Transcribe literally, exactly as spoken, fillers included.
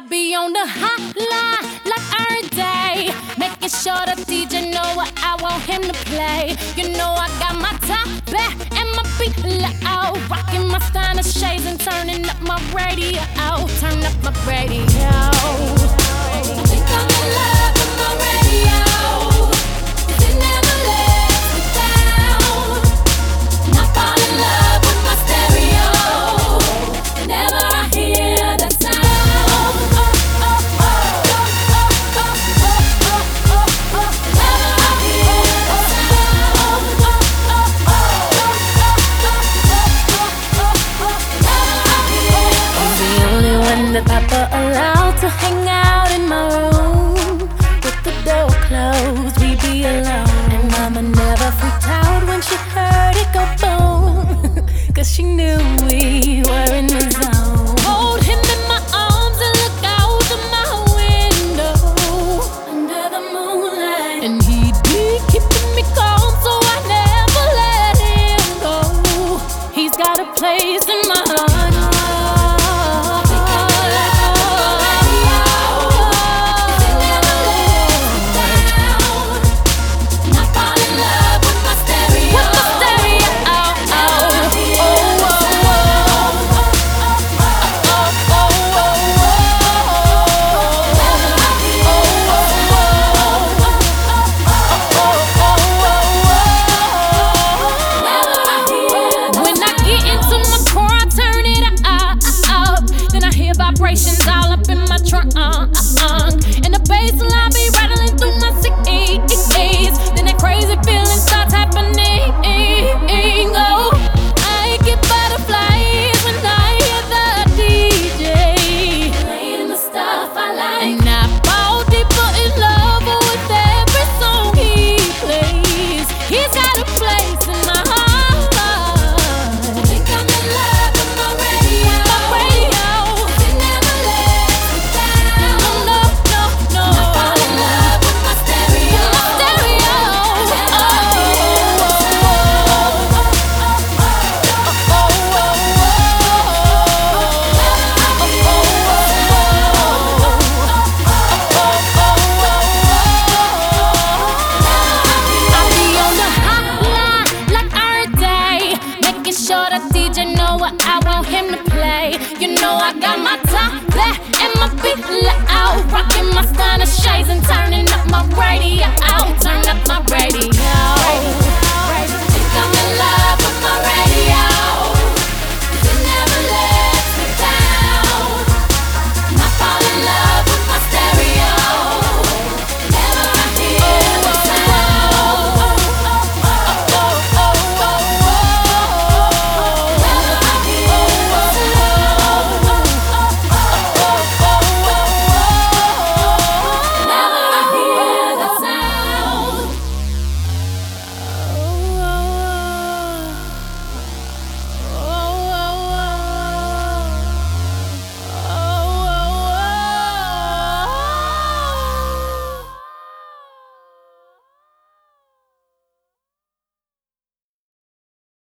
I be on the hotline like every day, making sure the D J know what I want him to play. You know I got my top back and my beat loud, rocking my Steiner shades and turning up my radio. Turn up my radio. Think I'm in love with my radio, 'cause it never lets me down. And I fall in love with my stereo whenever I hear that sound. The papa allowed to hang out in my room with the door closed, we be alone. And mama never freaked out when she heard it go boom, 'cause she knew we were in the zone. Hold him in my arms and look out of my window under the moonlight, and he'd be keeping me calm, so I never let him go. He's got a place in my heart. Vibrations all up in my trunk, uh, uh, uh. And the bass line be rattling through my